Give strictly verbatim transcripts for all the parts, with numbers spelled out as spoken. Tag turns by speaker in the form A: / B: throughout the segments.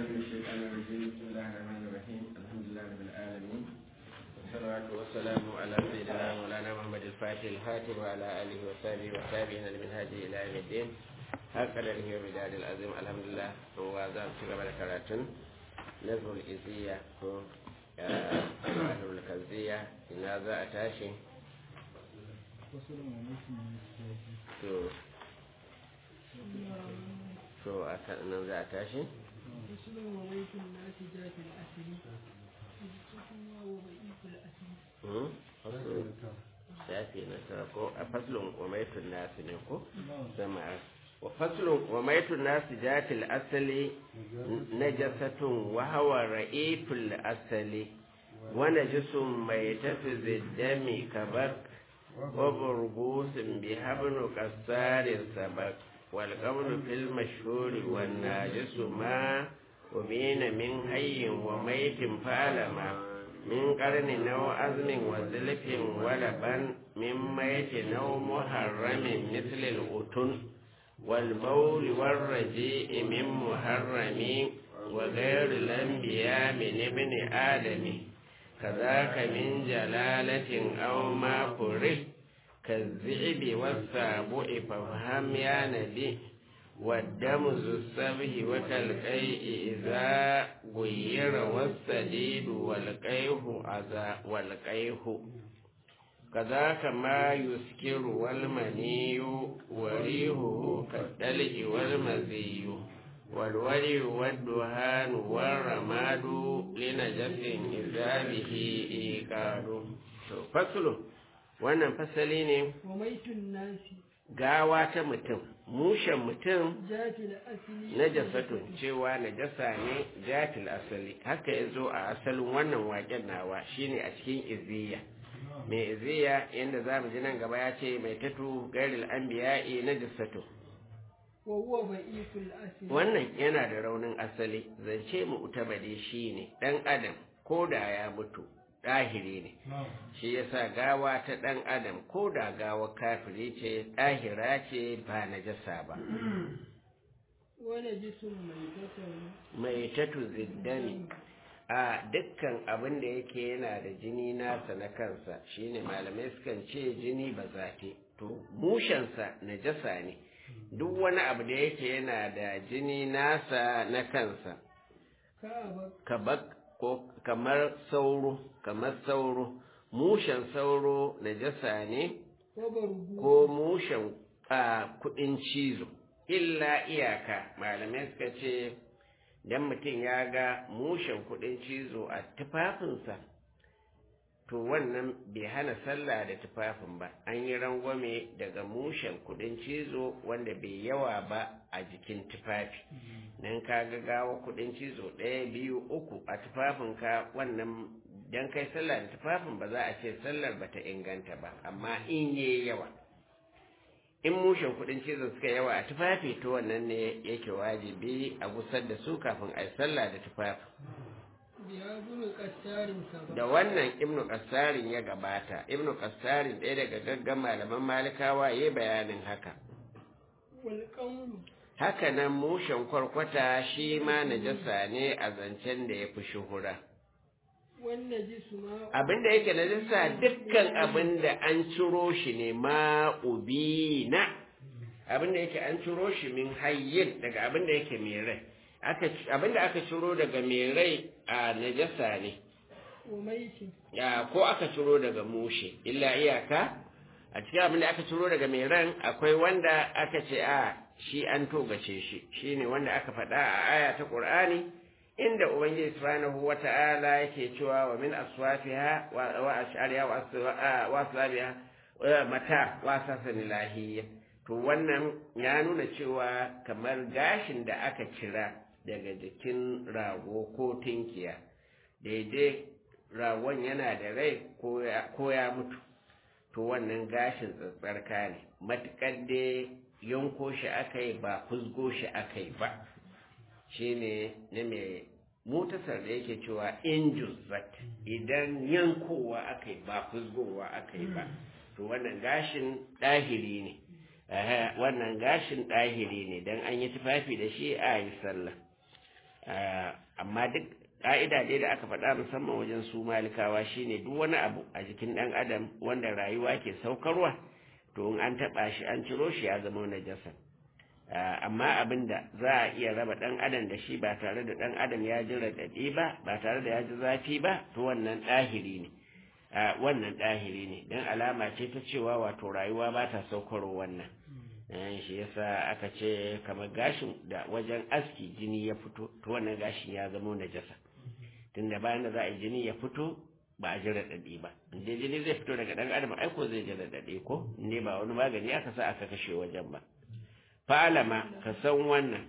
A: من الشيطان الرجيم بسم الله الرحمن الرحيم الحمد لله رب العالمين والصلاة والسلام على سيدنا مولانا محمد الفاتح الهاتف وعلى آله وصحبه وتابعين لمنهاج إلى يوم الدين هكذا له بدار العظيم الحمد لله هو ذا قبل كراتن نزل الإزية أهل الكزية إن هذا أتاشي to to a nan za a tashi? shafi na tara ko a faslun umaitun nasu ne ko? zama wa faslun umaitun nasu jatil asali na jasatun wahawa ra'iful asali wani jisun mai tafi ziddami kabar وبربوس بحبل كسار سبق والقول في المشهور والناجس ما وبين من حي وميت فعلما من قرن أو أزم وزلف ولبن من ميت أو محرم مثل الأتن والبول والرجيء من محرم وغير الأنبياء من ابن آدم كذاك من جلالة أو ما فرح كالذئب والسابع فافهم يا نبي والدم ذو السبه وكالقيء إذا غير والسديد والقيه عزا والقيه كذاك ما يسكر والمني وريحه كالدلع والمزي والولي والدهان والرماد لنجس إذا به إيقاد فصل wannan fasali ne gawa ta mutum mushen mutum najasatun cewa najasa ne jatil asali haka ya zo a asalin wannan waken nawa shine a cikin iziya mai iziya yadda za mu ji nan gaba ya ce mai tatu gairil anbiya'i najasatun wannan yana da raunin asali zance mu utabade shi ne ɗan adam ko da ya mutu ɗahiri ne shi yasa gawa ta ɗan adam ko da gawa kafiri ce ɗahira ce ba najasa ba mai tatu ziddani a dukkan abin da yake yana da jini nasa na kansa shine malamai sukan ce jini ba zafi to mushensa najasa ne duk wani abu da yake yana da jini nasa na kansa ko kamar sauro kamar sauro mushen sauro najasa ne ko mushen kudin cizo illa iyaka malamai suka ce dan mutum ya ga mushen kudin cizo a tufafinsa to wannan bai hana sallah da tufafin ba an yi rangwame daga mushen kudin cizo wanda bai yawa ba a jikin tufafi nan ka ga gawa kudin cizo ɗaya biyu uku a tufafinka wannan dan kai sallah da tufafin ba za a ce sallar bata inganta ba amma in yi yawa in mushen kudin cizo suka yawa a tufafi to wannan ne yake wajibi a gusar da su kafin a yi sallah da tufafi da wannan ibnu qassarin ya gabata ibnu qassarin ɗaya daga gaggan malaman malikawa yayi bayanin haka haka nan mushen kwarkwata shi ma najasa ne a zancen da ya fi shuhura abinda yake najasa dukkan abinda an ciro shi ne ma'ubina abinda yake an ciro shi min hayyin daga abinda yake mai rai abinda aka ciro daga mai rai a najasa ne ko aka ciro daga mushe illa iyaka a cikin abinda aka ciro daga mai ran akwai wanda aka ce a shi an togace shi shine wanda aka faɗa a aya ta Qur'ani inda ubangiji subhanahu wata'ala yake cewa wa min aswafiha wa ash'ariha wa aslabiha mata wa sasanilahi to wannan ya nuna cewa kamar gashin da aka cira daga jikin rago ko tinkiya daidai ragon yana da rai ko ya mutu to wannan gashin tsatsarka ne matuƙar da yanko shi aka yi ba fusgo shi aka yi ba shi ne na mai mutasar da yake cewa injuzat idan yankowa aka yi ba fusgowa aka yi ba to wannan gashin ɗahiri ne wannan gashin ɗahiri ne don an yi tufafi da shi a yi sallah amma duk ƙa'ida dai da aka faɗa musamman wajen su malikawa shine duk wani abu a jikin ɗan adam wanda rayuwa ke saukarwa to in an taɓa shi an ciro shi ya zama najasa amma abinda za a iya raba ɗan adam da shi ba tare da ɗan adam ya ji raɗaɗi ba ba tare da ya ji zafi ba to wannan ɗahiri ne wannan ɗahiri ne don alama ce ta cewa wato rayuwa ba ta saukarwa wannan shi yasa aka ce kamar gashin da wajen aski jini ya fito to wannan gashin ya zama najasa tunda bayan da za a yi jini ya fito ba a ji raɗaɗi ba inda jini zai fito daga ɗan adam aiko zai ji raɗaɗi ko ne ba wani magani aka sa aka kashe wajen ba fa'alama ka san wannan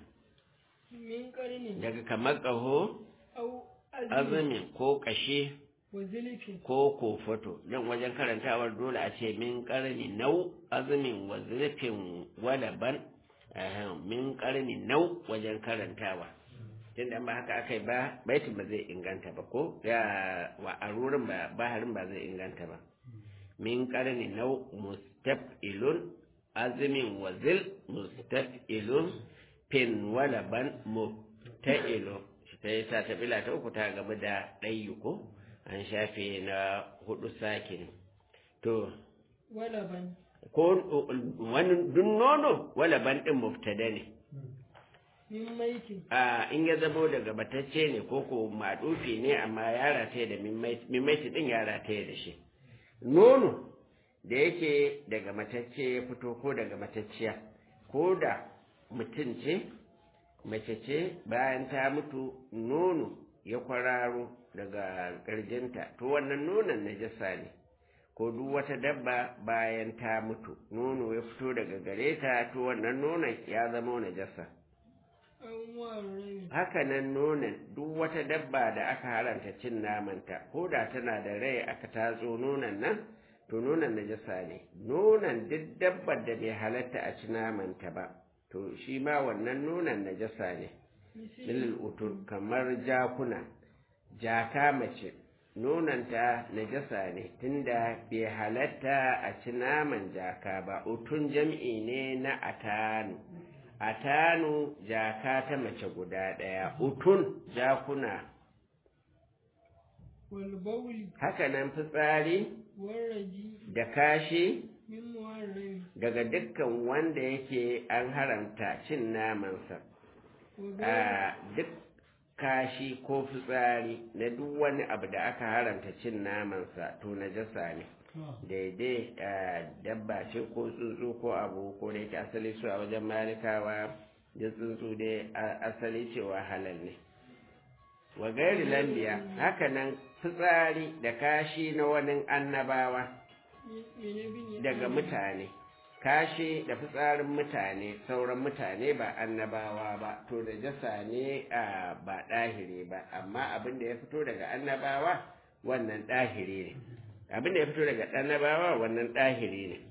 A: daga kamar ƙaho azumin ko ƙashe ko kofato don wajen karantawar dole a ce min ƙarni nau azumin wa zurfin walaban min ƙarni nau wajen karantawa tun da ba haka aka yi ba baitin ba zai inganta ba ko ya wa arurin ba baharin ba zai inganta ba min ƙarni nau mustaf'ilun azumin wa zil mustaf'ilun fin walaban mubta'ilun shi ta yi sa ta bila ta uku ta gaba da ɗayyu ko an shafe na hudu sakin to
B: walaban
A: ko wani dun nono walaban din mubtada ne
B: min maiti
A: a in ya zabo daga batacce ne ko ko madufi ne amma ya rataye da min maiti din ya rataye da shi nono da yake daga matacce ya fito ko daga matacciya ko da mutum ce mace ce bayan ta mutu nono ya kwararo daga ƙarjinta to wannan nonon najasa ne ko duk wata dabba bayan ta mutu nono ya fito daga gare ta to wannan nonon ya zama najasa haka nan nonon duk wata dabba da aka haranta cin namanta ko da tana da rai aka tatso nonon nan to nonon najasa ne nonon duk dabbar da bai halatta a ci namanta ba to shi ma wannan nonon najasa ne milil utur kamar jakuna jaka mace nonanta najasa ne tunda bai halatta a ci naman jaka ba utun jam'i ne na atanu atanu jaka ta mace guda ɗaya utun jakuna haka nan fitsari da kashi daga dukkan wanda yake an haramta cin namansa a duk kashi ko fitsari na duk wani abu da aka haramta cin namansa to najasa ne daidai dabba ce ko tsuntsu ko abu ko da yake asali su a wajen malikawa da tsuntsu dai asali cewa halal ne wa gairi lambiya haka nan fitsari da kashi na wani annabawa daga mutane kashi da fitsarin mutane sauran mutane ba annabawa ba to da jasa ne ba ɗahiri ba amma abin da ya fito daga annabawa wannan ɗahiri ne abin da ya fito daga annabawa wannan ɗahiri ne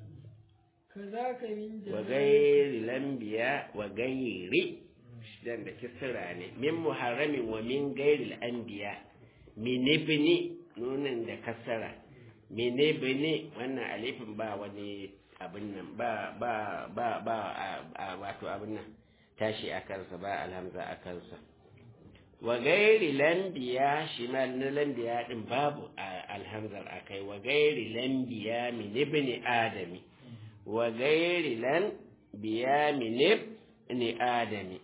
A: wa gairi lambiya wa gairi dan da kisira ne min muharramin wa min gairi anbiya minibini nunin da kasara minibini wannan alifin ba wani abin nan ba ba ba ba a wato abin nan tashi a kansa ba alhamza a kansa wa gairi lambiya shi ma na lambiya din babu alhamzar akai wa gairi lambiya min ibn adami wa gairi lambiya min ibn adami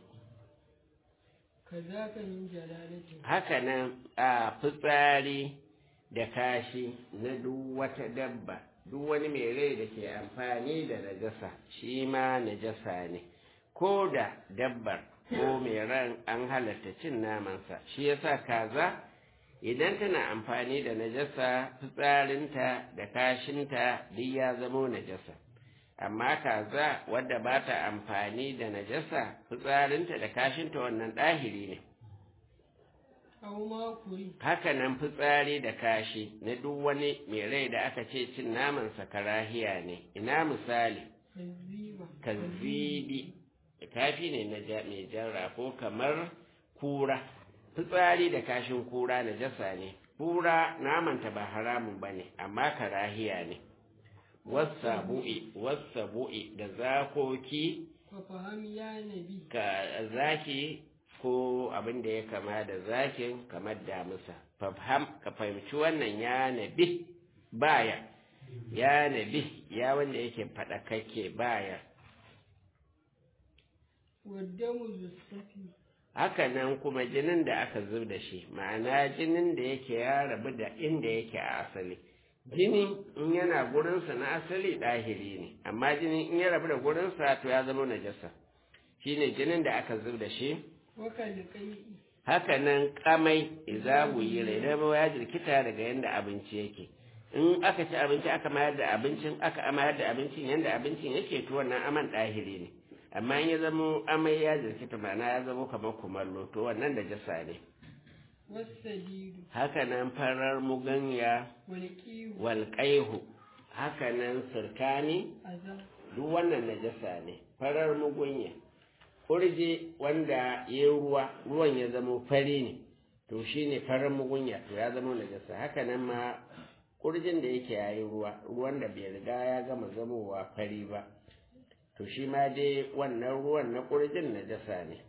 B: kazaka min jalalati
A: haka nan a fitsari da kashi na duk wata dabba duk wani mai rai da ke amfani da najasa shi ma najasa ne ko da dabbar ko mai ran an halatta cin namansa shi yasa kaza idan tana amfani da najasa fitsarinta da kashinta duk ya zamo najasa amma kaza wadda ba ta amfani da najasa fitsarinta da kashinta wannan ɗahiri ne haka nan fitsari da kashi na duk wani mai rai da aka ce cin namansa karahiya ne ina misali kazibi kafi ne na mai jarra ko kamar kura fitsari da kashin kura na jasa ne kura namanta ba haramun ba ne amma karahiya ne wasabu'i wasabu'i da zakoki ka zaki ko abin da ya kama da zakin kamar damusa fafham ka fahimci wannan ya nabi baya ya nabi ya wanda yake faɗakakke baya
B: waddamu zussafi
A: haka nan kuma jinin da aka zub da shi ma'ana jinin da yake ya rabu da inda yake a asali jini in yana gurinsa na asali ɗahiri ne amma jini in ya rabu da gurinsa to ya zama najasa shine jinin da aka zub da shi
B: waka da kai
A: haka nan kamai izabu yi idan ya jirkita daga yadda abinci yake in aka ci abinci aka mayar da abincin aka amayar da abincin yadda abincin yake to wannan aman ɗahiri ne amma in ya zama amai ya jirkita ma'ana ya zama kamar kumallo to wannan da jasa ne
B: wasadidu
A: haka nan farar muganya
B: walqiyu
A: walƙaihu haka nan sirkani
B: azam
A: duk wannan najasa ne farar mugunya kurji wanda ya ruwa ruwan ya zama fari ne to shine farar mugunya to ya zama najasa haka nan ma kurjin da yake yayi ruwa ruwan da bai riga ya gama zamowa fari ba to shi ma dai wannan ruwan na kurjin najasa ne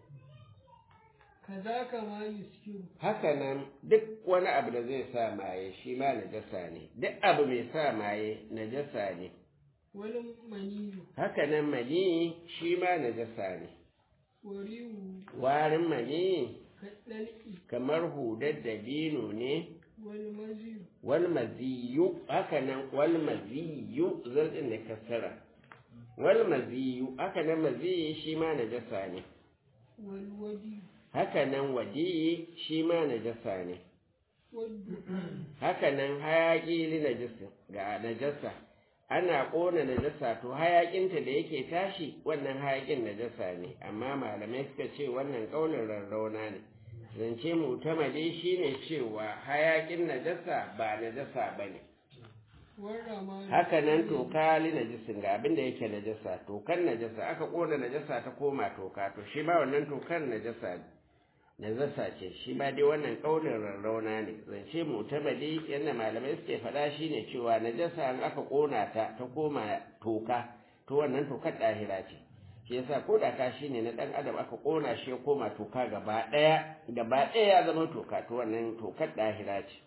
B: kazaka ma yuskiru
A: haka nan duk wani abu da zai sa maye shi ma najasa ne duk abu mai sa maye najasa ne
B: wani maniyu
A: haka nan mani shi ma najasa ne
B: wariwu
A: warin mani
B: kaɗal'i
A: kamar hudar dabino ne
B: wani maziyu
A: wal maziyu haka nan wal maziyu zarɗin da kasara wal maziyu haka nan maziyi shi ma najasa ne
B: wani wadiyu
A: haka nan wadiyi shi ma najasa ne
B: wadda
A: haka nan hayaƙi li najasa ga najasa ana ƙona najasa to hayaƙinta da yake tashi wannan hayaƙin najasa ne amma malamai suka ce wannan ƙaunin rarrauna ne zance mutamadi shine cewa hayaƙin najasa ba najasa bane
B: warra ma
A: haka nan toka li najisin ga abin da yake najasa tokan najasa aka ƙona najasa ta koma toka to shi ma wannan tokan najasa ne najasa ce shi ma dai wannan ƙaunin rarrauna ne zance mutabali yadda malamai suke faɗa shi ne cewa najasa in aka ƙona ta ta koma toka to wannan tokar ɗahira ce shi yasa ko da ka shi ne na ɗan adam aka ƙona shi ya koma toka gaba ɗaya gaba ɗaya ya zama toka to wannan tokar ɗahira ce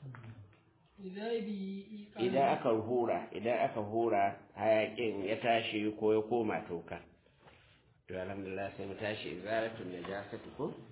A: idan aka hura idan aka hura hayaƙin ya tashi ko ya koma toka to alhamdulillah sai mu tashi izaratun najasati ko